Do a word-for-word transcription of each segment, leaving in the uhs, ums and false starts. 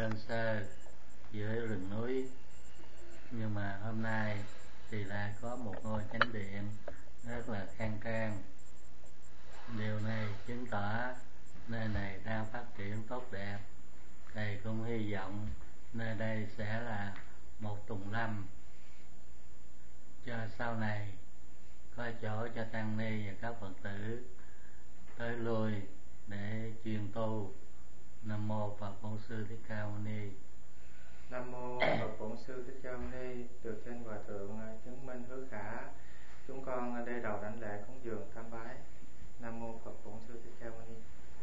đơn sơ giữa rừng núi, nhưng mà hôm nay thì lại có một ngôi chánh điện rất là khang trang. Điều này chứng tỏ nơi này đang phát triển tốt đẹp. Thầy cũng hy vọng nơi đây sẽ là một tùng lâm cho sau này có chỗ cho tăng ni và các Phật tử tới lui để chuyên tu. Nam mô Phật Bổn Sư Thích Ca Mâu Ni. Nam mô Phật Bổn Sư Thích Ca Mâu Ni. Từ trên Hòa thượng chứng minh hứa khả, chúng con ở đây đầu đảnh lễ cúng dường tham bái. Nam mô Phật Bổn Sư Thích Ca Mâu Ni.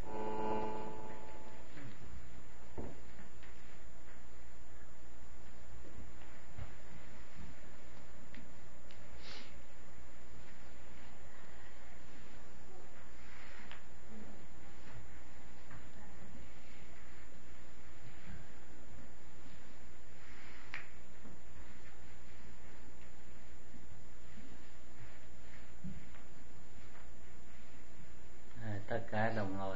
À, tất cả đồng ngồi.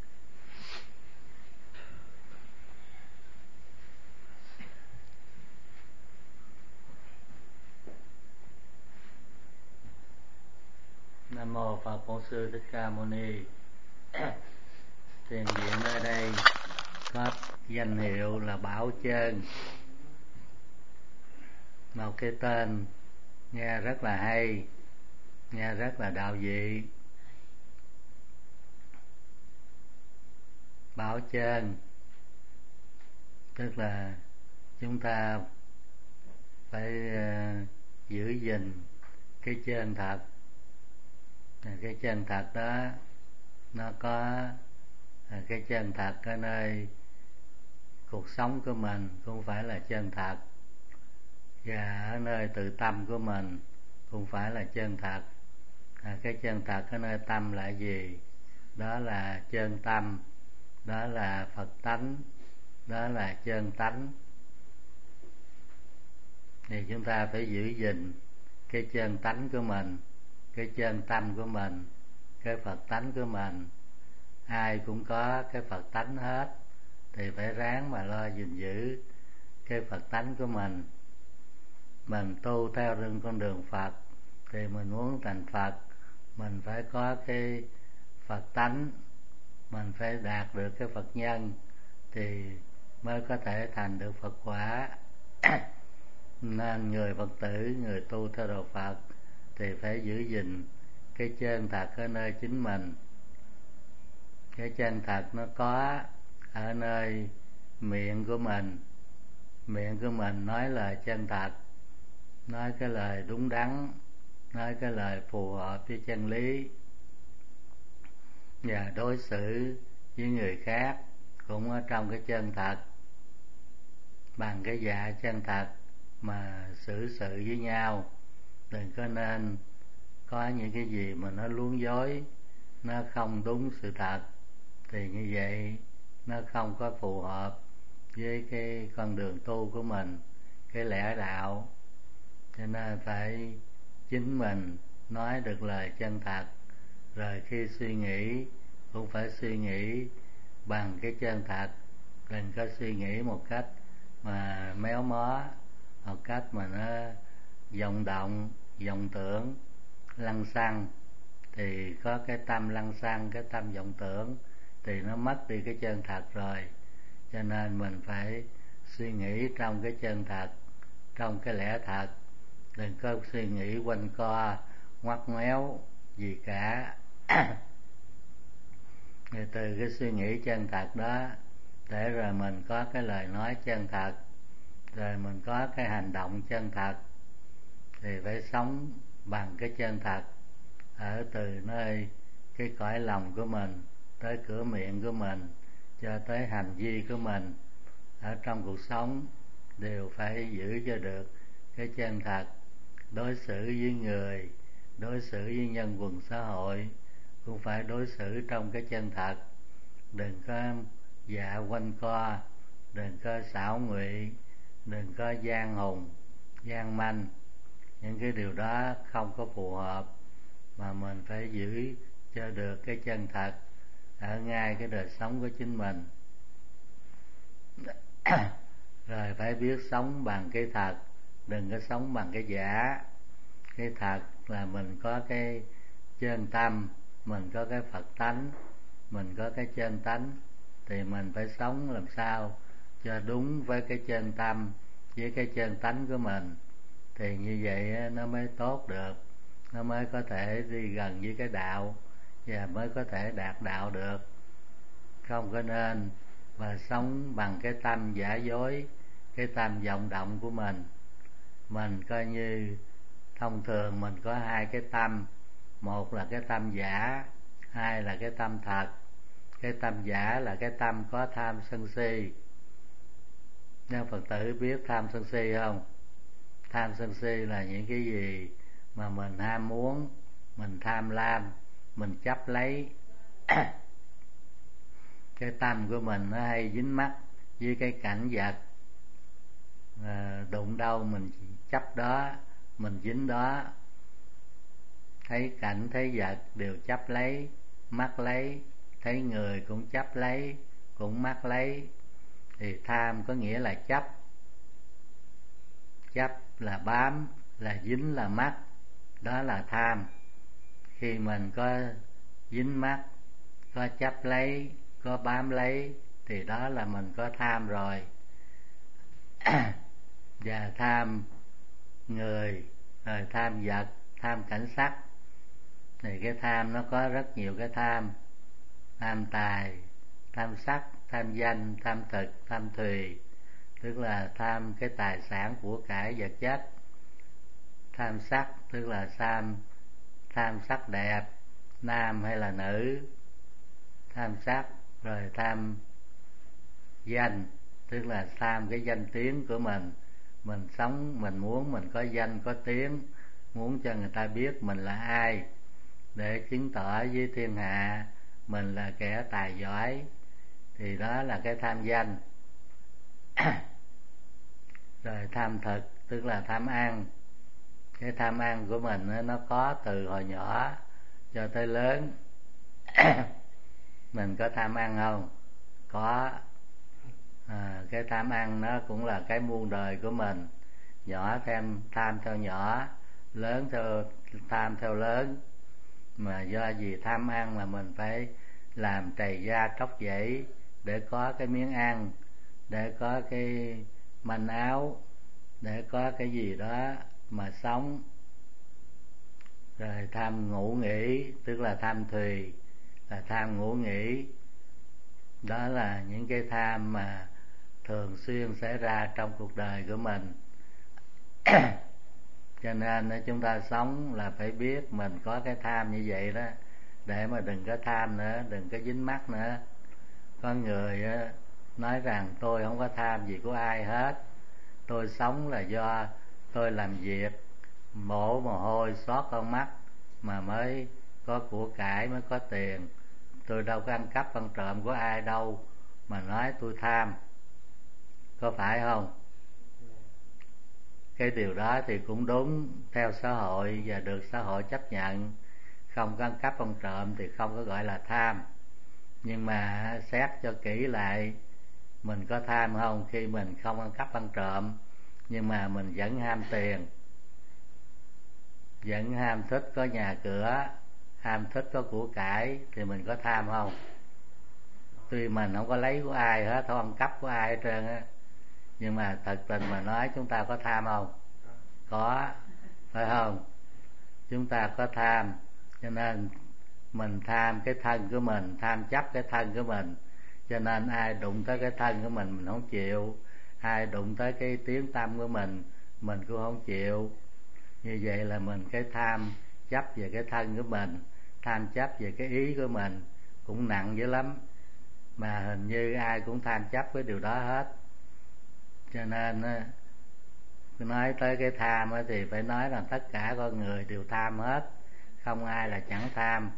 Nam mô Phật Bổn Sư Thích Ca Mâu Ni. Thiền viện nơi đây có danh hiệu là Bảo Chân, một cái tên nghe rất là hay, nghe rất là đạo dị. Bảo Chân tức là chúng ta phải uh, giữ gìn cái chân thật. Cái chân thật đó nó có uh, cái chân thật ở nơi cuộc sống của mình cũng phải là chân thật, và ở nơi tự tâm của mình cũng phải là chân thật. À, cái chân thật ở nơi tâm là gì? Đó là chân tâm, đó là Phật tánh, đó là chân tánh. Thì chúng ta phải giữ gìn cái chân tánh của mình, cái chân tâm của mình, cái Phật tánh của mình. Ai cũng có cái Phật tánh hết, thì phải ráng mà lo gìn giữ cái Phật tánh của mình. Mình tu theo rừng con đường Phật thì mình muốn thành Phật, mình phải có cái Phật tánh, mình phải đạt được cái Phật nhân thì mới có thể thành được Phật quả. Nên người Phật tử, người tu theo đạo Phật thì phải giữ gìn cái chân thật ở nơi chính mình. Cái chân thật nó có ở nơi miệng của mình. Miệng của mình nói lời chân thật, nói cái lời đúng đắn, nói cái lời phù hợp với chân lý, và đối xử với người khác cũng ở trong cái chân thật, bằng cái dạ chân thật mà xử sự với nhau. Đừng có nên có những cái gì mà nó luống dối, nó không đúng sự thật, thì như vậy nó không có phù hợp với cái con đường tu của mình, cái lẽ đạo. Cho nên phải chính mình nói được lời chân thật, rồi khi suy nghĩ cũng phải suy nghĩ bằng cái chân thật. Đừng có suy nghĩ một cách mà méo mó, một cách mà nó vọng động, vọng tưởng, lăng xăng. Thì có cái tâm lăng xăng, cái tâm vọng tưởng thì nó mất đi cái chân thật rồi. Cho nên mình phải suy nghĩ trong cái chân thật, trong cái lẽ thật. Đừng có suy nghĩ quanh co, ngoắt ngoéo gì cả. Rồi từ cái suy nghĩ chân thật đó, để rồi mình có cái lời nói chân thật, rồi mình có cái hành động chân thật, thì phải sống bằng cái chân thật ở từ nơi cái cõi lòng của mình, tới cửa miệng của mình, cho tới hành vi của mình. Ở trong cuộc sống đều phải giữ cho được cái chân thật. Đối xử với người, đối xử với nhân quần xã hội cũng phải đối xử trong cái chân thật. Đừng có dạ quanh co, đừng có xảo nguy, đừng có gian hùng, gian manh. Những cái điều đó không có phù hợp, mà mình phải giữ cho được cái chân thật ở ngay cái đời sống của chính mình. Rồi phải biết sống bằng cái thật, đừng có sống bằng cái giả. Cái thật là mình có cái chân tâm, mình có cái Phật tánh, mình có cái chân tánh, thì mình phải sống làm sao cho đúng với cái chân tâm, với cái chân tánh của mình, thì như vậy nó mới tốt được, nó mới có thể đi gần với cái đạo và mới có thể đạt đạo được. Không có nên mà sống bằng cái tâm giả dối, cái tâm vọng động của mình. Mình coi như thông thường mình có hai cái tâm, một là cái tâm giả, hai là cái tâm thật. Cái tâm giả là cái tâm có tham sân si. Nên Phật tử biết tham sân si không? Tham sân si là những cái gì mà mình ham muốn, mình tham lam, mình chấp lấy. Cái tâm của mình nó hay dính mắc với cái cảnh vật, à, đụng đâu mình chấp đó, mình dính đó. Thấy cảnh thấy vật đều chấp lấy, mắc lấy, thấy người cũng chấp lấy, cũng mắc lấy. Thì tham có nghĩa là chấp. Chấp là bám, là dính, là mắc, đó là tham. Khi mình có dính mắc, có chấp lấy, có bám lấy, thì đó là mình có tham rồi. Và tham người, rồi tham vật, tham cảnh sắc. Thì cái tham nó có rất nhiều cái tham. Tham tài, tham sắc, tham danh, tham thực, tham thùy, tức là tham cái tài sản của cải vật chất. Tham sắc tức là tham tham sắc đẹp, nam hay là nữ. Tham sắc. Rồi tham danh tức là tham cái danh tiếng của mình. Mình sống mình muốn mình có danh có tiếng, muốn cho người ta biết mình là ai, để chứng tỏ với thiên hạ mình là kẻ tài giỏi, thì đó là cái tham danh. Rồi tham thực tức là tham ăn. Cái tham ăn của mình nó có từ hồi nhỏ cho tới lớn. Mình có tham ăn không? Có. À, cái tham ăn nó cũng là cái muôn đời của mình. Nhỏ thêm tham theo nhỏ, lớn theo tham theo lớn. Mà do gì tham ăn mà mình phải làm trầy da tróc dãy để có cái miếng ăn, để có cái manh áo, để có cái gì đó mà sống. Rồi tham ngủ nghỉ tức là tham thùy, là tham ngủ nghỉ. Đó là những cái tham mà thường xuyên xảy ra trong cuộc đời của mình. Cho nên chúng ta sống là phải biết mình có cái tham như vậy đó, để mà đừng có tham nữa, đừng có dính mắc nữa. Có người nói rằng tôi không có tham gì của ai hết, tôi sống là do tôi làm việc mổ mồ hôi xót con mắt mà mới có của cải, mới có tiền. Tôi đâu có ăn cắp ăn trộm của ai đâu mà nói tôi tham. Có phải không? Cái điều đó thì cũng đúng theo xã hội và được xã hội chấp nhận. Không có ăn cắp ăn trộm thì không có gọi là tham. Nhưng mà xét cho kỹ lại, mình có tham không? Khi mình không ăn cắp ăn trộm nhưng mà mình vẫn ham tiền, vẫn ham thích có nhà cửa, ham thích có của cải, thì mình có tham không? Tuy mình không có lấy của ai hết, không ăn cắp của ai hết trơn á, nhưng mà thật tình mà nói chúng ta có tham không? Có, phải không? Chúng ta có tham, cho nên mình tham cái thân của mình, tham chấp cái thân của mình, cho nên ai đụng tới cái thân của mình mình không chịu, ai đụng tới cái tiếng tâm của mình mình cũng không chịu. Như vậy là mình cái tham chấp về cái thân của mình, tham chấp về cái ý của mình cũng nặng dữ lắm, mà hình như ai cũng tham chấp với điều đó hết. Cho nên nói tới cái tham thì phải nói rằng tất cả con người đều tham hết, không ai là chẳng tham.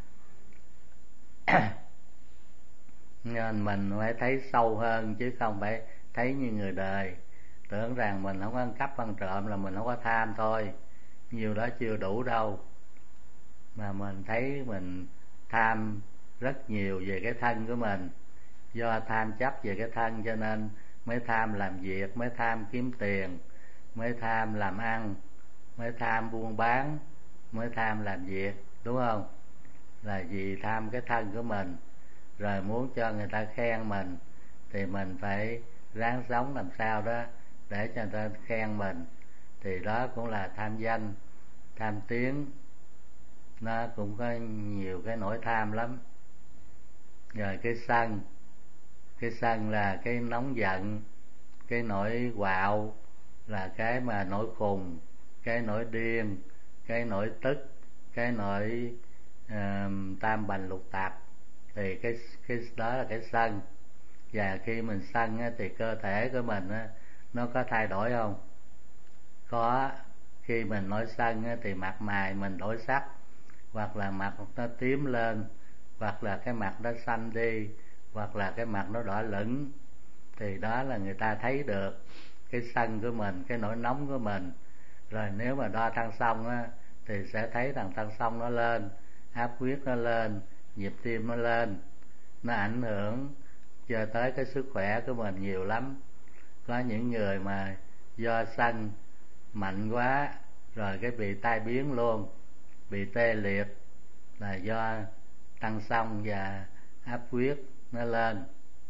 Nên mình phải thấy sâu hơn chứ không phải thấy như người đời tưởng rằng mình không ăn cắp ăn trộm là mình không có tham thôi. Nhiều đó chưa đủ đâu, mà mình thấy mình tham rất nhiều về cái thân của mình. Do tham chấp về cái thân cho nên mới tham làm việc, mới tham kiếm tiền, mới tham làm ăn, mới tham buôn bán, mới tham làm việc, đúng không? Là vì tham cái thân của mình, rồi muốn cho người ta khen mình thì mình phải ráng sống làm sao đó để cho người ta khen mình, thì đó cũng là tham danh, tham tiếng. Nó cũng có nhiều cái nỗi tham lắm. Rồi cái sân, cái sân là cái nóng giận, cái nỗi quạo, là cái mà nỗi khùng, cái nỗi điên, cái nỗi tức, cái nỗi uh, tam bành lục tạp. Thì cái cái đó là cái sân. Và khi mình sân á, thì cơ thể của mình á, nó có thay đổi không? Có. Khi mình nổi sân á, thì mặt mày mình đổi sắc, hoặc là mặt nó tím lên, hoặc là cái mặt nó xanh đi, hoặc là cái mặt nó đỏ lửng. Thì đó là người ta thấy được cái sân của mình, cái nỗi nóng của mình. Rồi nếu mà đo tăng xong á, thì sẽ thấy rằng tăng xong nó lên, áp huyết nó lên, nhịp tim nó lên. Nó ảnh hưởng cho tới cái sức khỏe của mình nhiều lắm. Có những người mà do sân mạnh quá rồi cái bị tai biến luôn, bị tê liệt, là do tăng xong và áp huyết nó lên.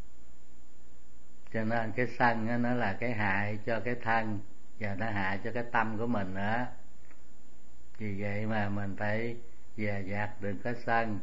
Cho nên cái sân á, nó là cái hại cho cái thân và nó hại cho cái tâm của mình nữa. Vì vậy mà mình phải dè dặt đừng có sân.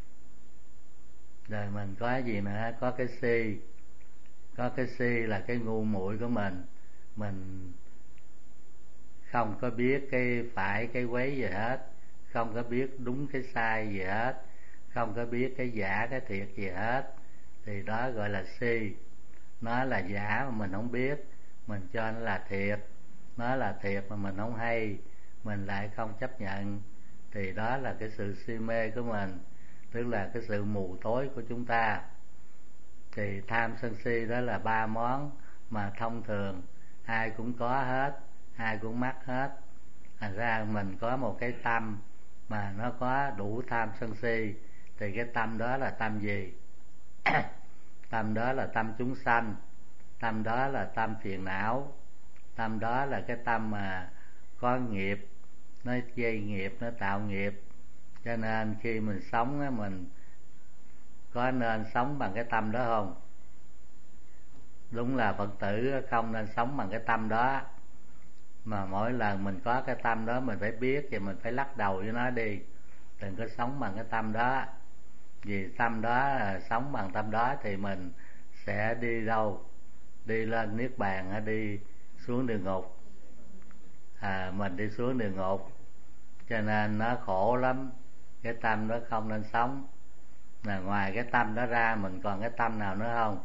Rồi mình có gì nữa? Có cái si. Có cái si là cái ngu muội của mình. Mình không có biết cái phải cái quấy gì hết, không có biết đúng cái sai gì hết, không có biết cái giả cái thiệt gì hết. Thì đó gọi là si. Nó là giả mà mình không biết, mình cho nó là thiệt. Nó là thiệt mà mình không hay, mình lại không chấp nhận. Thì đó là cái sự si mê của mình, tức là cái sự mù tối của chúng ta. Thì tham sân si đó là ba món mà thông thường ai cũng có hết, ai cũng mắc hết. Thành ra mình có một cái tâm mà nó có đủ tham sân si, thì cái tâm đó là tâm gì? Tâm đó là tâm chúng sanh, tâm đó là tâm phiền não, tâm đó là cái tâm mà có nghiệp, nó gây nghiệp, nó tạo nghiệp. Cho nên khi mình sống á, mình có nên sống bằng cái tâm đó không? Đúng là Phật tử không nên sống bằng cái tâm đó. Mà mỗi lần mình có cái tâm đó mình phải biết, và mình phải lắc đầu với nó đi. Đừng có sống bằng cái tâm đó. Vì tâm đó, sống bằng tâm đó thì mình sẽ đi đâu? Đi lên Niết Bàn hay đi xuống địa ngục? À, mình đi xuống địa ngục. Cho nên nó khổ lắm. Cái tâm đó không nên sống. Là ngoài cái tâm đó ra mình còn cái tâm nào nữa không?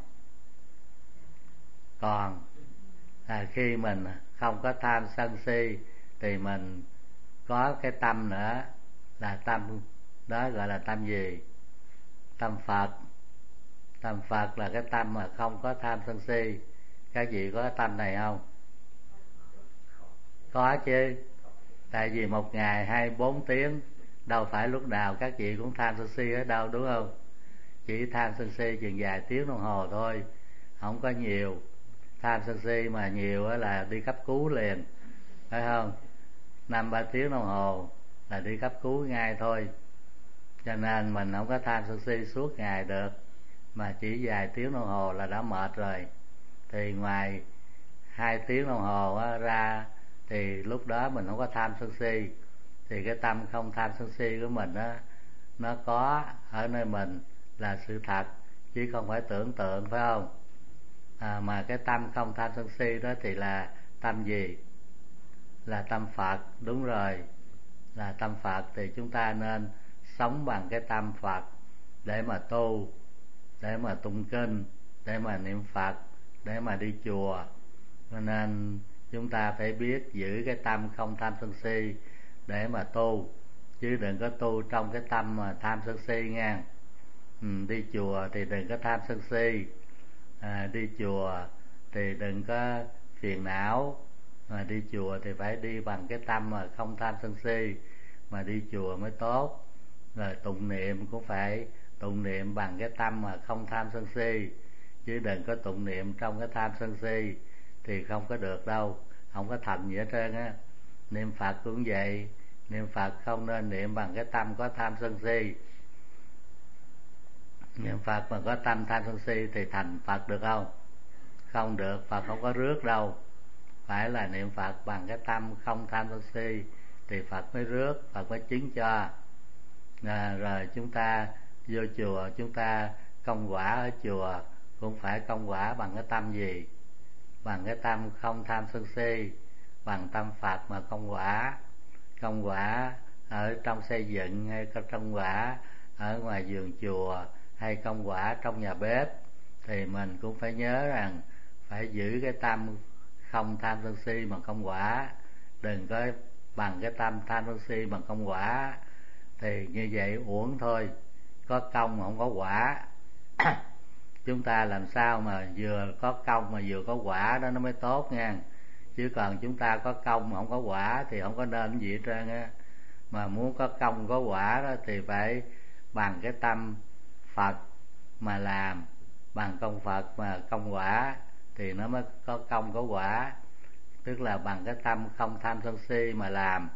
Còn là khi mình không có tham sân si thì mình có cái tâm nữa, là tâm đó gọi là tâm gì? Tâm Phật. Tâm Phật là cái tâm mà không có tham sân si. Các vị có cái tâm này không? Có chứ. Tại vì một ngày hai mươi bốn tiếng, đâu phải lúc nào các vị cũng tham sân si ở đâu, đúng không? Chỉ tham sân si chừng vài tiếng đồng hồ thôi, không có nhiều. Tham sân si mà nhiều là đi cấp cứu liền, phải không? Năm ba tiếng đồng hồ là đi cấp cứu ngay thôi. Cho nên mình không có tham sân si suốt ngày được, mà chỉ vài tiếng đồng hồ là đã mệt rồi. Thì ngoài hai tiếng đồng hồ ra thì lúc đó mình không có tham sân si. Thì cái tâm không tham sân si của mình á, nó có ở nơi mình là sự thật, chứ không phải tưởng tượng, phải không? À, mà cái tâm không tham sân si đó thì là tâm gì? Là tâm Phật. Đúng rồi, là tâm Phật. Thì chúng ta nên sống bằng cái tâm Phật để mà tu, để mà tụng kinh, để mà niệm Phật, để mà đi chùa. Cho nên chúng ta phải biết giữ cái tâm không tham sân si để mà tu, chứ đừng có tu trong cái tâm mà tham sân si nha. Ừ, đi chùa thì đừng có tham sân si. À, đi chùa thì đừng có phiền não. Mà đi chùa thì phải đi bằng cái tâm mà không tham sân si, mà đi chùa mới tốt. Rồi tụng niệm cũng phải tụng niệm bằng cái tâm mà không tham sân si. chứ đừng có tụng niệm trong cái tham sân si thì không có được đâu, không có thành gì hết trơn á. Niệm Phật cũng vậy, niệm Phật không nên niệm bằng cái tâm có tham sân si. Niệm Phật mà có tâm tham sân si thì thành Phật được không? Không được, Phật không có rước đâu. Phải là niệm Phật bằng cái tâm không tham sân si thì Phật mới rước, Phật mới chứng cho. À, rồi chúng ta vô chùa, chúng ta công quả ở chùa cũng phải công quả bằng cái tâm gì? Bằng cái tâm không tham sân si, bằng tâm Phật mà công quả. Công quả ở trong xây dựng hay công quả ở ngoài vườn chùa hay công quả trong nhà bếp thì mình cũng phải nhớ rằng phải giữ cái tâm không tham sân si mà công quả, đừng có bằng cái tâm tham sân si mà công quả thì như vậy uổng thôi, có công mà không có quả. Chúng ta làm sao mà vừa có công mà vừa có quả đó nó mới tốt nha. Chứ còn chúng ta có công mà không có quả thì không có nên cái gì hết trơn á. Mà muốn có công có quả đó thì phải bằng cái tâm Phật mà làm, bằng công Phật mà công quả thì nó mới có công có quả. Tức là bằng cái tâm không tham sân si mà làm.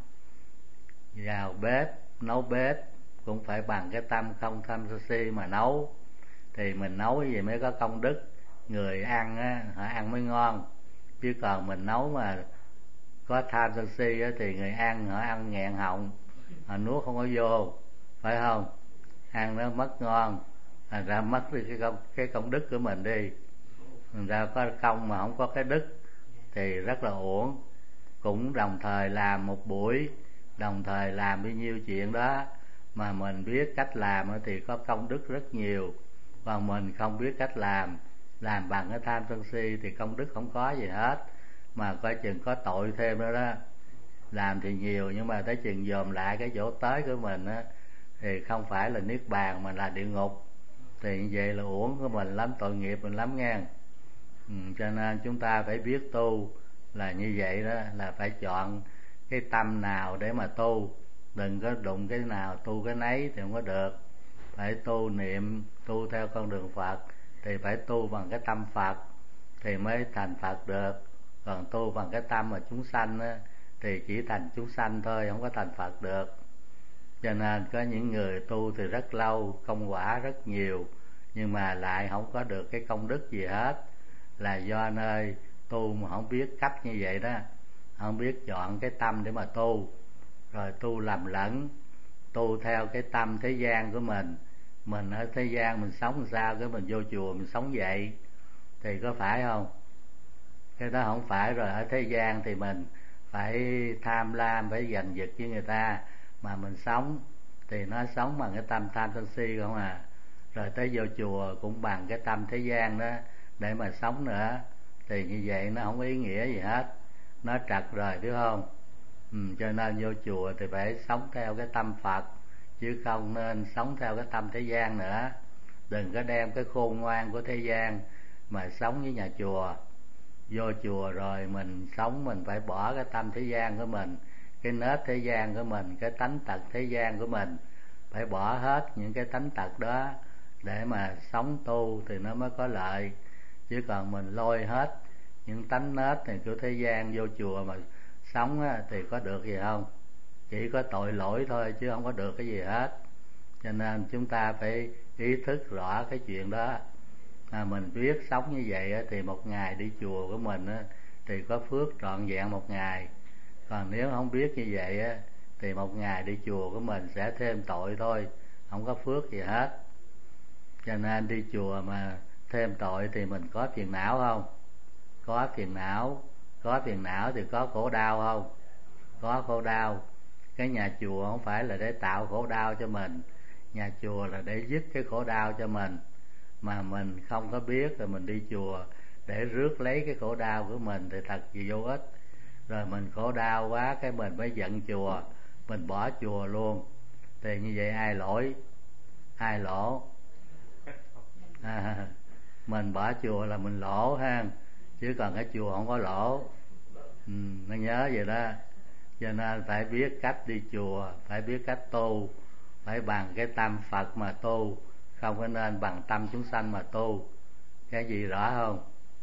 Vào bếp, nấu bếp cũng phải bằng cái tâm không tham sân si mà nấu thì mình nấu gì mới có công đức, người ăn á, họ ăn mới ngon. Chứ còn mình nấu mà có tham sân si á, thì người ăn họ ăn nghẹn họng, họ nuốt không có vô, phải không? Ăn nó mất ngon, thành ra mất đi cái công, cái công đức của mình đi. Thành ra có công mà không có cái đức thì rất là uổng. Cũng đồng thời làm một buổi, đồng thời làm bao nhiêu chuyện đó mà mình biết cách làm thì có công đức rất nhiều. Còn mình không biết cách làm, làm bằng cái tham sân si thì công đức không có gì hết, mà coi chừng có tội thêm nữa đó. Làm thì nhiều nhưng mà tới chừng dòm lại cái chỗ tới của mình á thì không phải là niết bàn mà là địa ngục, thì như vậy là uổng của mình lắm, tội nghiệp mình lắm nghe. Ừ, cho nên chúng ta phải biết tu là như vậy đó, là phải chọn cái tâm nào để mà tu, đừng có đụng cái nào tu cái nấy thì không có được. Phải tu niệm, tu theo con đường Phật thì phải tu bằng cái tâm Phật thì mới thành Phật được. Còn tu bằng cái tâm mà chúng sanh á, thì chỉ thành chúng sanh thôi, không có thành Phật được. Cho nên có những người tu thì rất lâu, công quả rất nhiều, nhưng mà lại không có được cái công đức gì hết, là do nơi tu mà không biết cách như vậy đó, không biết chọn cái tâm để mà tu, rồi tu lầm lẫn, tu theo cái tâm thế gian của mình. Mình ở thế gian mình sống làm sao, cái mình vô chùa mình sống vậy thì có phải không? Cái đó không phải. Rồi ở thế gian thì mình phải tham lam, phải giành giật với người ta, mà mình sống thì nó sống bằng cái tâm tham sân si không à. Rồi tới vô chùa cũng bằng cái tâm thế gian đó để mà sống nữa, thì như vậy nó không có ý nghĩa gì hết, nó trật rồi, biết không? Ừ, cho nên vô chùa thì phải sống theo cái tâm Phật, chứ không nên sống theo cái tâm thế gian nữa. Đừng có đem cái khôn ngoan của thế gian mà sống với nhà chùa. Vô chùa rồi mình sống, mình phải bỏ cái tâm thế gian của mình, cái nết thế gian của mình, cái tánh tật thế gian của mình, phải bỏ hết những cái tánh tật đó để mà sống tu thì nó mới có lợi. Chứ còn mình lôi hết những tánh nết này của thế gian vô chùa mà sống á, thì có được gì không? Chỉ có tội lỗi thôi chứ không có được cái gì hết. Cho nên chúng ta phải ý thức rõ cái chuyện đó. À, mình biết sống như vậy á, thì một ngày đi chùa của mình á, thì có phước trọn vẹn một ngày. Còn nếu không biết như vậy á, thì một ngày đi chùa của mình sẽ thêm tội thôi, không có phước gì hết. Cho nên đi chùa mà thêm tội thì mình có phiền não không? Có phiền não. Có phiền não thì có khổ đau không? Có khổ đau. Cái nhà chùa không phải là để tạo khổ đau cho mình, nhà chùa là để dứt cái khổ đau cho mình. Mà mình không có biết rồi mình đi chùa để rước lấy cái khổ đau của mình thì thật gì vô ích. Rồi mình khổ đau quá cái mình mới giận chùa, mình bỏ chùa luôn, thì như vậy ai lỗi? Ai lỗ? À, mình bỏ chùa là mình lỗ ha, chứ còn cái chùa không có lỗ. Ừ, nó nhớ vậy đó. Cho nên phải biết cách đi chùa, phải biết cách tu, phải bằng cái tâm Phật mà tu, không có nên bằng tâm chúng sanh mà tu. cái gì rõ không?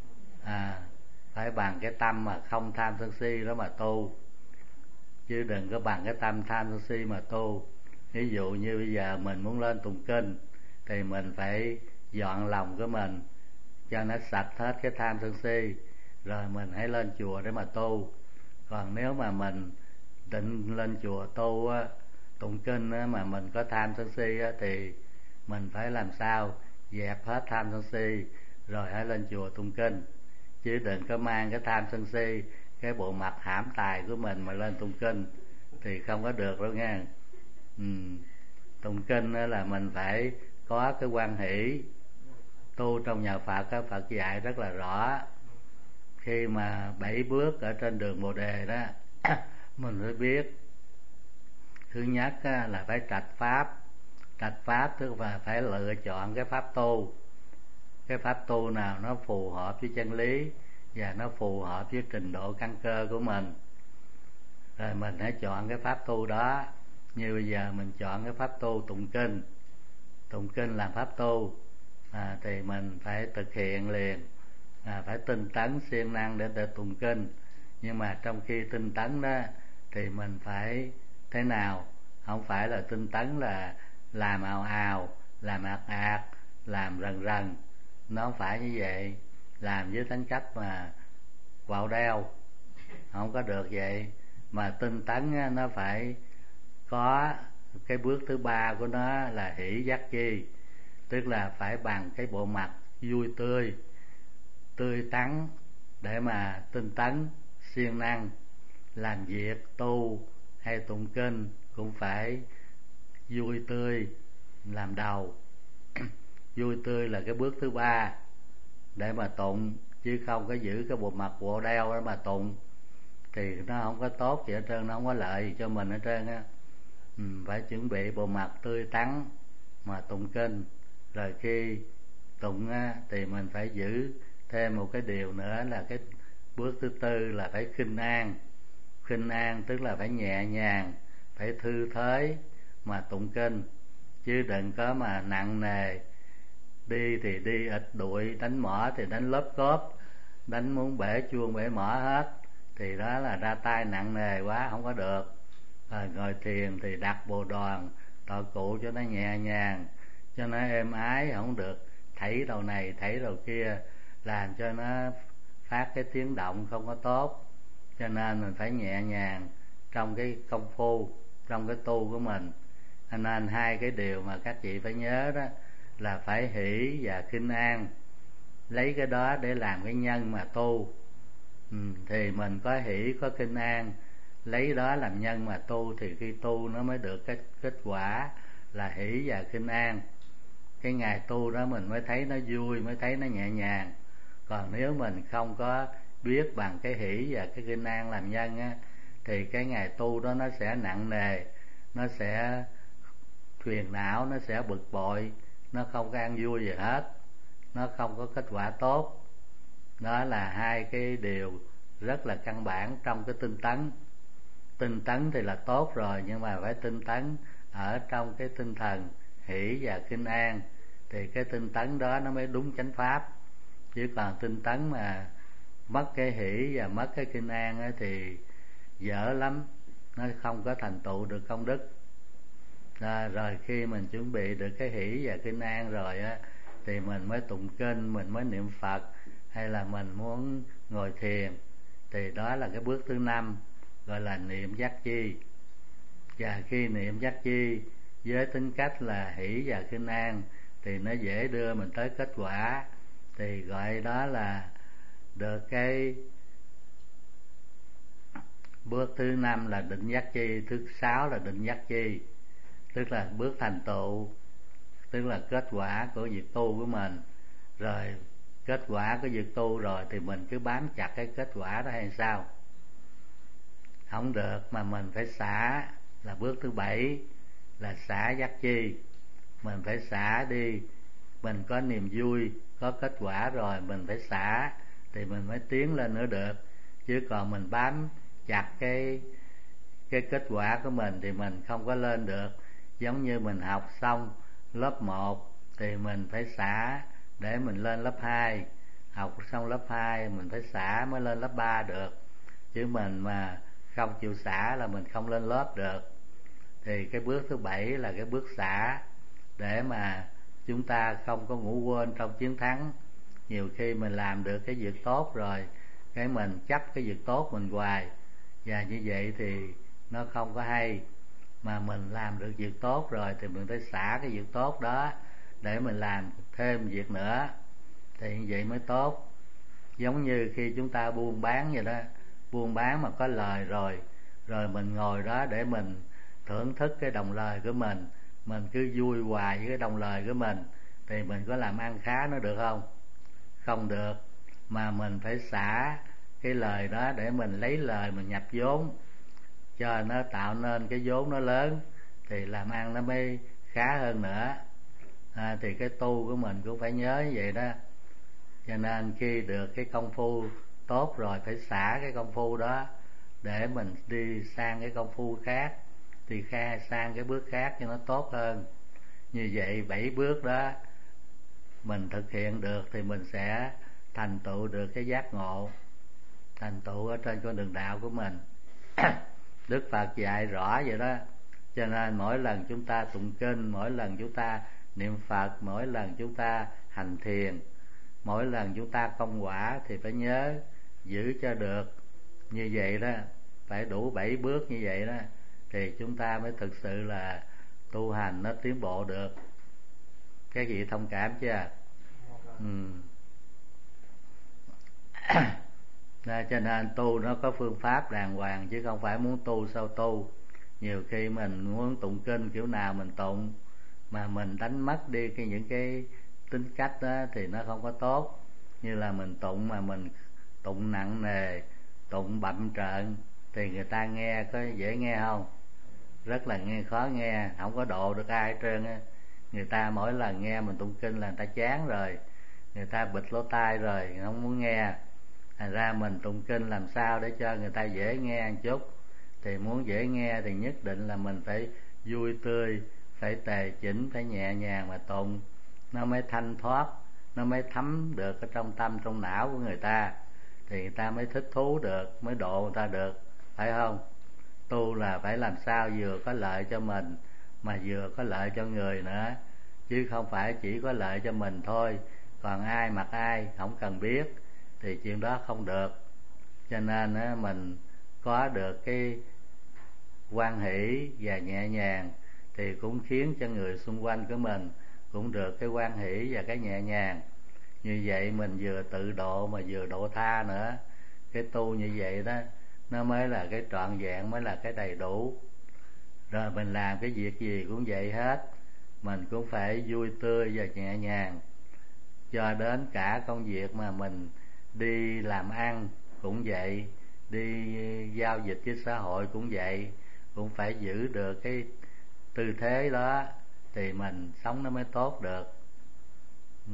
À, phải bằng cái tâm mà không tham sân si đó mà tu, chứ đừng có bằng cái tâm tham sân si mà tu. Ví dụ như bây giờ mình muốn lên tụng kinh thì mình phải dọn lòng của mình cho nó sạch hết cái tham sân si, rồi mình hãy lên chùa để mà tu. Còn nếu mà mình định lên chùa tu á, tụng kinh á, mà mình có tham sân si á, thì mình phải làm sao dẹp hết tham sân si rồi hãy lên chùa tụng kinh, chứ đừng có mang cái tham sân si, cái bộ mặt hãm tài của mình mà lên tụng kinh thì không có được đâu nha. Ừ. Tụng kinh là mình phải có cái quan hỷ. Tu trong nhà Phật, các Phật dạy rất là rõ. Khi mà bảy bước ở trên đường Bồ Đề đó mình phải biết, thứ nhất là phải trạch pháp. Trạch pháp tức là phải lựa chọn cái pháp tu, cái pháp tu nào nó phù hợp với chân lý và nó phù hợp với trình độ căn cơ của mình, rồi mình hãy chọn cái pháp tu đó. Như bây giờ mình chọn cái pháp tu tụng kinh, tụng kinh làm pháp tu, à, thì mình phải thực hiện liền, à, phải tinh tấn siêng năng để để tụng kinh. Nhưng mà trong khi tinh tấn đó thì mình phải thế nào? Không phải là tinh tấn là làm ào ào, làm ạt ạt, làm rần rần, nó không phải như vậy. Làm với tính cách mà quạo đeo không có được vậy. Mà tinh tấn nó phải có cái bước thứ ba của nó là hỷ giác chi, tức là phải bằng cái bộ mặt vui tươi, tươi tắn để mà tinh tấn siêng năng. Làm việc tu hay tụng kinh cũng phải vui tươi làm đầu. Vui tươi là cái bước thứ ba để mà tụng, chứ không có giữ cái bộ mặt bộ đeo để mà tụng thì nó không có tốt gì hết trơn, nó không có lợi gì cho mình hết trơn á. Ừ, phải chuẩn bị bộ mặt tươi tắn mà tụng kinh. Rồi khi tụng á, thì mình phải giữ thêm một cái điều nữa là cái bước thứ tư là phải khinh an. Khinh an tức là phải nhẹ nhàng, phải thư thới mà tụng kinh, chứ đừng có mà nặng nề. Đi thì đi ịch đụi, đánh mỏ thì đánh lốp cốp, đánh muốn bể chuông bể mỏ hết, thì đó là ra tay nặng nề quá, không có được. Rồi ngồi thiền thì đặt bồ đoàn tọa cụ cho nó nhẹ nhàng, cho nó êm ái, không được thảy đầu này thảy đầu kia, làm cho nó phát cái tiếng động không có tốt. Cho nên mình phải nhẹ nhàng trong cái công phu, trong cái tu của mình. Cho nên hai cái điều mà các chị phải nhớ đó là phải hỷ và khinh an. Lấy cái đó để làm cái nhân mà tu, ừ, thì mình có hỷ có khinh an, lấy đó làm nhân mà tu, thì khi tu nó mới được cái kết quả là hỷ và khinh an. Cái ngày tu đó mình mới thấy nó vui, mới thấy nó nhẹ nhàng. Còn nếu mình không có biết bằng cái hỷ và cái khinh an làm nhân á, thì cái ngày tu đó nó sẽ nặng nề, nó sẽ phiền não, nó sẽ bực bội, nó không có ăn vui gì hết, nó không có kết quả tốt. Đó là hai cái điều rất là căn bản trong cái tinh tấn. Tinh tấn thì là tốt rồi, nhưng mà phải tinh tấn ở trong cái tinh thần hỷ và khinh an, thì cái tinh tấn đó nó mới đúng chánh pháp. Chứ còn tinh tấn mà mất cái hỷ và mất cái khinh an ấy thì dở lắm, nó không có thành tựu được công đức. À, rồi khi mình chuẩn bị được cái hỷ và khinh an rồi á, thì mình mới tụng kinh, mình mới niệm Phật, hay là mình muốn ngồi thiền, thì đó là cái bước thứ năm, gọi là niệm giác chi. Và khi niệm giác chi với tính cách là hỷ và khinh an thì nó dễ đưa mình tới kết quả, thì gọi đó là được cái bước thứ năm là định giác chi, thứ sáu là định giác chi, tức là bước thành tựu, tức là kết quả của việc tu của mình. Rồi kết quả của việc tu rồi thì mình cứ bám chặt cái kết quả đó hay sao? Không được, mà mình phải xả, là bước thứ bảy là xả giác chi. Mình phải xả đi, mình có niềm vui, có kết quả rồi mình phải xả thì mình mới tiến lên nữa được. Chứ còn mình bám chặt cái cái kết quả của mình thì mình không có lên được. Giống như mình học xong lớp một thì mình phải xả để mình lên lớp hai. Học xong lớp hai mình phải xả mới lên lớp ba được, chứ mình mà không chịu xả là mình không lên lớp được. Thì cái bước thứ bảy là cái bước xả, để mà chúng ta không có ngủ quên trong chiến thắng. Nhiều khi mình làm được cái việc tốt rồi, cái mình chấp cái việc tốt mình hoài, và như vậy thì nó không có hay. Mà mình làm được việc tốt rồi thì mình phải xả cái việc tốt đó để mình làm thêm việc nữa, thì như vậy mới tốt. Giống như khi chúng ta buôn bán vậy đó, buôn bán mà có lời rồi, rồi mình ngồi đó để mình thưởng thức cái đồng lời của mình, mình cứ vui hoài với cái đồng lời của mình, thì mình có làm ăn khá nó được không? Không được. Mà mình phải xả cái lời đó để mình lấy lời mình nhập vốn, cho nó tạo nên cái vốn nó lớn, thì làm ăn nó mới khá hơn nữa. À, thì cái tu của mình cũng phải nhớ như vậy đó. Cho nên khi được cái công phu tốt rồi phải xả cái công phu đó để mình đi sang cái công phu khác, thì kha sang cái bước khác cho nó tốt hơn. Như vậy bảy bước đó mình thực hiện được thì mình sẽ thành tựu được cái giác ngộ, thành tựu ở trên con đường đạo của mình. Đức Phật dạy rõ vậy đó. Cho nên mỗi lần chúng ta tụng kinh, mỗi lần chúng ta niệm Phật, mỗi lần chúng ta hành thiền, mỗi lần chúng ta công quả thì phải nhớ giữ cho được như vậy đó, phải đủ bảy bước như vậy đó, thì chúng ta mới thực sự là tu hành nó tiến bộ được. Các vị thông cảm chưa? Ừ. Cho nên tu nó có phương pháp đàng hoàng, chứ không phải muốn tu sao tu. Nhiều khi mình muốn tụng kinh kiểu nào mình tụng, mà mình đánh mất đi cái những cái tính cách đó thì nó không có tốt. Như là mình tụng mà mình tụng nặng nề, tụng bậm trợn, thì người ta nghe có dễ nghe không? Rất là nghe khó nghe, không có độ được ai hết trơn á. Người ta mỗi lần nghe mình tụng kinh là người ta chán rồi, người ta bịt lỗ tai rồi, không muốn nghe. Thành ra mình tụng kinh làm sao để cho người ta dễ nghe một chút. Thì muốn dễ nghe thì nhất định là mình phải vui tươi, phải tề chỉnh, phải nhẹ nhàng mà tụng, nó mới thanh thoát, nó mới thấm được ở trong tâm trong não của người ta, thì người ta mới thích thú được, mới độ người ta được, phải không? Tu là phải làm sao vừa có lợi cho mình mà vừa có lợi cho người nữa, chứ không phải chỉ có lợi cho mình thôi, còn ai mặc ai không cần biết thì chuyện đó không được. Cho nên á, mình có được cái hoan hỷ và nhẹ nhàng thì cũng khiến cho người xung quanh của mình cũng được cái hoan hỷ và cái nhẹ nhàng. Như vậy mình vừa tự độ mà vừa độ tha nữa. Cái tu như vậy đó, nó mới là cái trọn vẹn, mới là cái đầy đủ. Rồi mình làm cái việc gì cũng vậy hết, mình cũng phải vui tươi và nhẹ nhàng. Cho đến cả công việc mà mình đi làm ăn cũng vậy, đi giao dịch với xã hội cũng vậy, cũng phải giữ được cái tư thế đó thì mình sống nó mới tốt được. ừ.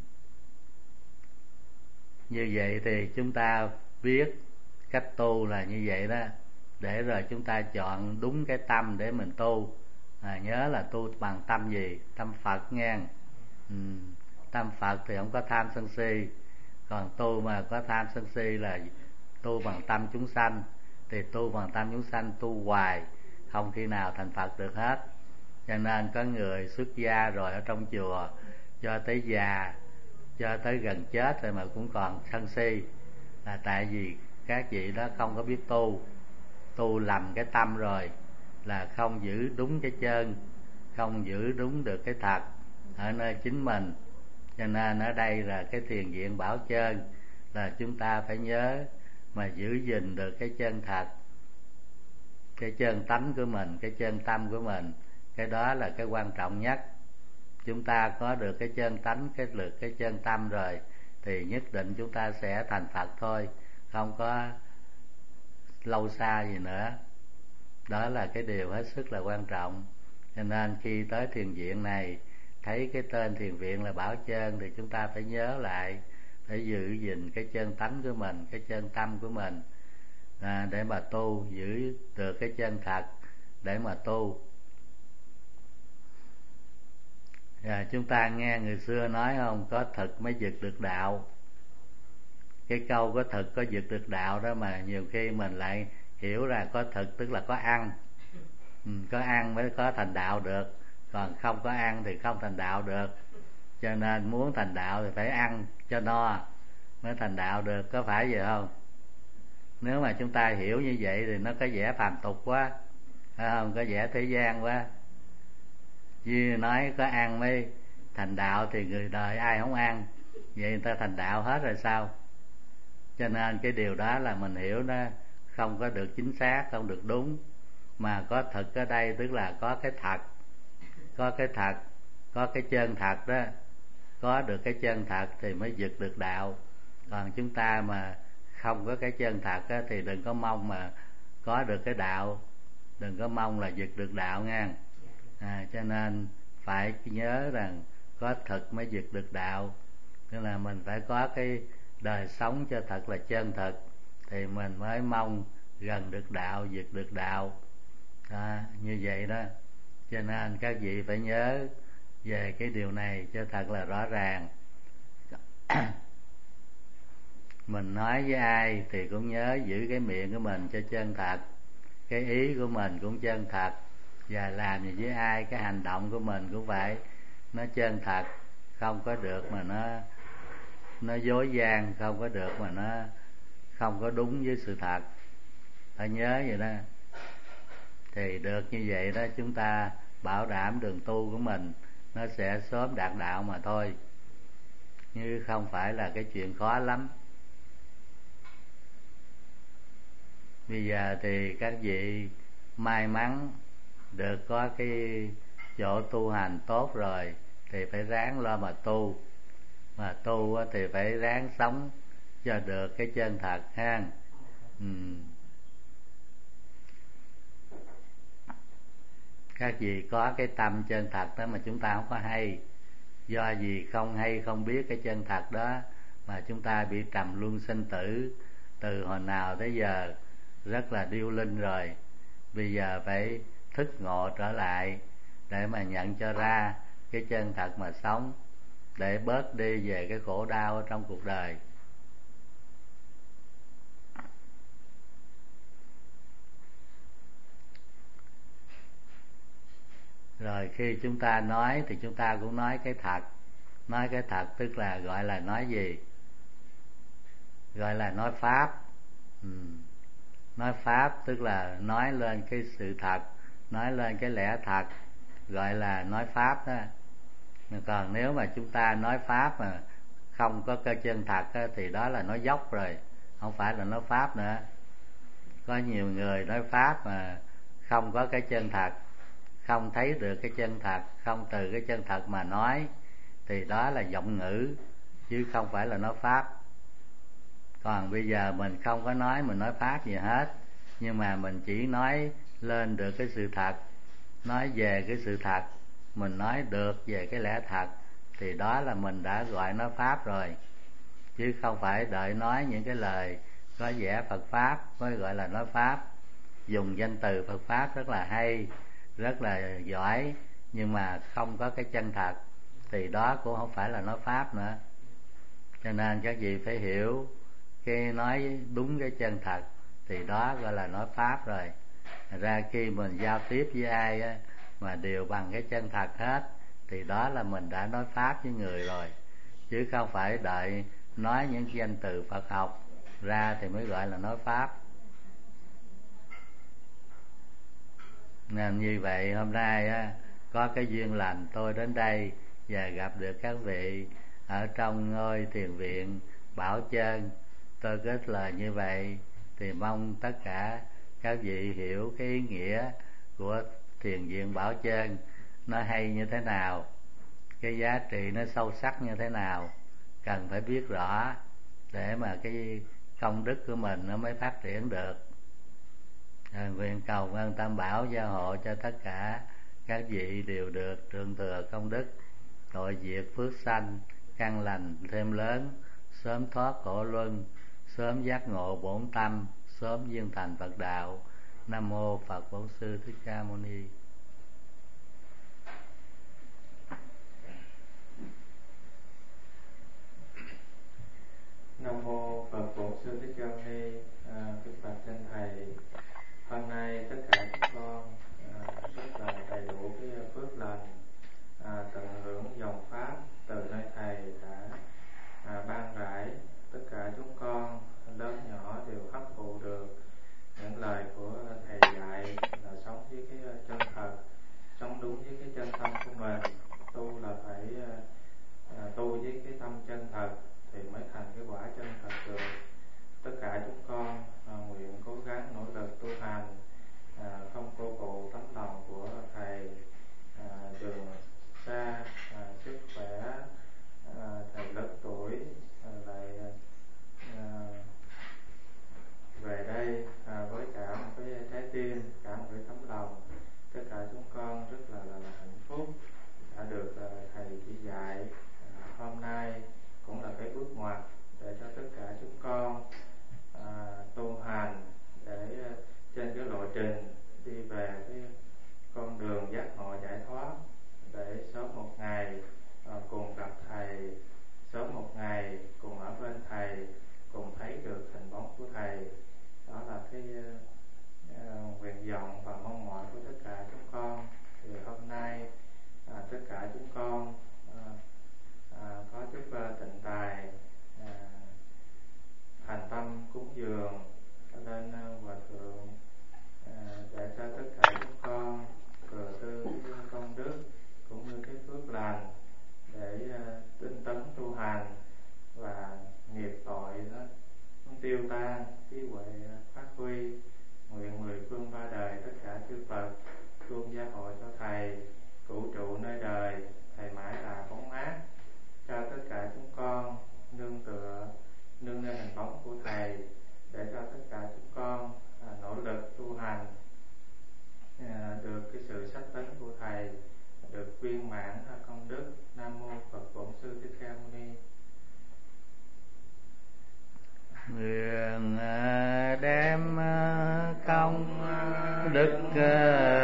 Như vậy thì chúng ta biết cách tu là như vậy đó, để rồi chúng ta chọn đúng cái tâm để mình tu. À, nhớ là tu bằng tâm gì? Tâm Phật nha. ừ. Tâm Phật thì không có tham sân si, còn tu mà có tham sân si là tu bằng tâm chúng sanh. Thì tu bằng tâm chúng sanh tu hoài, không khi nào thành Phật được hết. Cho nên có người xuất gia rồi ở trong chùa cho tới già, cho tới gần chết rồi mà cũng còn sân si, là tại vì các vị đó không có biết tu. Tu lầm cái tâm rồi là không giữ đúng cái chân, không giữ đúng được cái thật ở nơi chính mình. Cho nên ở đây là cái thiền viện Bảo Chân là chúng ta phải nhớ mà giữ gìn được cái chân thật, cái chân tánh của mình, cái chân tâm của mình. Cái đó là cái quan trọng nhất. Chúng ta có được cái chân tánh, cái lực, cái chân tâm rồi thì nhất định chúng ta sẽ thành Phật thôi, không có lâu xa gì nữa. Đó là cái điều hết sức là quan trọng. Cho nên khi tới thiền viện này, thấy cái tên thiền viện là Bảo Chân thì chúng ta phải nhớ lại, phải giữ gìn cái chân tánh của mình, cái chân tâm của mình, à, để mà tu, giữ được cái chân thật để mà tu. À, chúng ta nghe người xưa nói không, có thực mới vực được đạo. Cái câu có thực có vực được đạo đó mà nhiều khi mình lại hiểu là có thực tức là có ăn. Ừ, có ăn mới có thành đạo được, còn không có ăn thì không thành đạo được. Cho nên muốn thành đạo thì phải ăn cho no mới thành đạo được, có phải vậy không? Nếu mà chúng ta hiểu như vậy thì nó có vẻ phàm tục quá, phải không? Có vẻ thế gian quá. Như nói có ăn mới thành đạo thì người đời ai không ăn, vậy người ta thành đạo hết rồi sao? Cho nên cái điều đó là mình hiểu nó không có được chính xác, không được đúng. Mà có thực ở đây tức là có cái thật, có cái thật, có cái chân thật đó. Có được cái chân thật thì mới vực được đạo. Còn chúng ta mà không có cái chân thật á, thì đừng có mong mà có được cái đạo, đừng có mong là vực được đạo nha. À, cho nên phải nhớ rằng có thực mới vực được đạo. Tức là mình phải có cái đời sống cho thật là chân thật thì mình mới mong gần được đạo, vực được đạo. À, như vậy đó. Cho nên các vị phải nhớ về cái điều này cho thật là rõ ràng. Mình nói với ai thì cũng nhớ giữ cái miệng của mình cho chân thật, cái ý của mình cũng chân thật, và làm gì với ai cái hành động của mình cũng phải nó chân thật, không có được mà nó nó dối gian, không có được mà nó không có đúng với sự thật. Phải nhớ vậy đó. Thì được như vậy đó, chúng ta bảo đảm đường tu của mình nó sẽ sớm đạt đạo mà thôi, chứ không phải là cái chuyện khó lắm. Bây giờ thì các vị may mắn được có cái chỗ tu hành tốt rồi thì phải ráng lo mà tu. Mà tu thì phải ráng sống cho được cái chân thật ha. Ừ. Các vị có cái tâm chân thật đó mà chúng ta không có hay. Do gì không hay, không biết cái chân thật đó mà chúng ta bị trầm luân sinh tử từ hồi nào tới giờ rất là điêu linh rồi. Bây giờ phải thức ngộ trở lại để mà nhận cho ra cái chân thật mà sống, để bớt đi về cái khổ đau ở trong cuộc đời. Rồi khi chúng ta nói thì chúng ta cũng nói cái thật. Nói cái thật tức là gọi là nói gì? Gọi là nói pháp. Ừ. Nói pháp tức là nói lên cái sự thật, nói lên cái lẽ thật, gọi là nói pháp đó. Còn nếu mà chúng ta nói pháp mà không có cái chân thật đó, thì đó là nói dốc rồi, không phải là nói pháp nữa. Có nhiều người nói pháp mà không có cái chân thật, không thấy được cái chân thật, không từ cái chân thật mà nói, thì đó là vọng ngữ chứ không phải là nói pháp. Còn bây giờ mình không có nói mình nói pháp gì hết, nhưng mà mình chỉ nói lên được cái sự thật, nói về cái sự thật, mình nói được về cái lẽ thật, thì đó là mình đã gọi nói pháp rồi. Chứ không phải đợi nói những cái lời có vẻ Phật pháp mới gọi là nói pháp. Dùng danh từ Phật pháp rất là hay, rất là giỏi, nhưng mà không có cái chân thật thì đó cũng không phải là nói pháp nữa. Cho nên các vị phải hiểu cái nói đúng cái chân thật thì đó gọi là nói pháp rồi. Ra khi mình giao tiếp với ai á, mà đều bằng cái chân thật hết thì đó là mình đã nói pháp với người rồi, chứ không phải đợi nói những danh từ Phật học ra thì mới gọi là nói pháp. Nên như vậy hôm nay á, có cái duyên lành tôi đến đây và gặp được các vị ở trong ngôi thiền viện Bảo Chân. Tôi kết lời như vậy thì mong tất cả các vị hiểu cái ý nghĩa của thiền viện Bảo Chân nó hay như thế nào, cái giá trị nó sâu sắc như thế nào, cần phải biết rõ để mà cái công đức của mình nó mới phát triển được. À, nguyện cầu ơn Tam Bảo gia hộ cho tất cả các vị đều được trượng thừa công đức, tội diệt phước sanh, căn lành thêm lớn, sớm thoát khổ luân, sớm giác ngộ bổn tâm, sớm viên thành Phật đạo. Nam mô Phật Bổn Sư Thích Ca Mâu Ni. Nam mô Phật Bổn Sư Thích Ca Mâu Ni. À, kính bạch chân thầy, hôm nay tất cả chúng con à, rất là đầy đủ cái phước lành à, tận hưởng dòng pháp từ nơi thầy đã à, ban rải. Tất cả chúng con lớn nhỏ đều hấp thụ được những lời của thầy dạy là sống với cái chân thật, sống đúng với cái chân tâm của mình. Tu là phải à, tu với cái tâm chân thật thì mới thành cái quả chân thật được. Tất cả chúng con à, nguyện cố gắng nỗ lực tu hành, à, không cô phụ tấm lòng của thầy. À, đường xa, à, sức khỏe, à, thầy lớn tuổi à, lại à, về đây à, với cả một cái trái tim, cả một cái tấm lòng. Tất cả chúng con rất là, là, là hạnh phúc đã được à, thầy chỉ dạy. À, hôm nay cũng là cái bước ngoặt để cho tất cả chúng con à, tu hành để à, trên cái lộ trình đi về cái con đường giác ngộ giải thoát, để sớm một ngày à, cùng gặp thầy, sớm một ngày cùng ở bên thầy, cùng thấy được hình bóng của thầy. Đó là cái uh, nguyện vọng và mong mỏi của tất cả chúng con. Thì hôm nay à, tất cả chúng con à, à, có chút uh, tịnh tài à, thành tâm cúng dường lên uh, hòa thượng à, để cho tất cả chúng con thừa tư cái công đức cũng như cái phước lành để uh, tinh tấn tu hành và nghiệp tội đó tiêu tan, trí huệ phát huy. Nguyện mười phương ba đời tất cả chư Phật luôn gia hộ cho thầy, cửu trụ nơi đời, thầy mãi là bóng mát cho tất cả chúng con, nương tựa nương lên hình bóng của thầy, để cho tất cả chúng con à, nỗ lực tu hành à, được cái sự sách tấn của thầy, được viên mãn à, công đức. Nam mô Phật Bổn Sư Thích Ca Mâu Ni. Nguyện đem công đức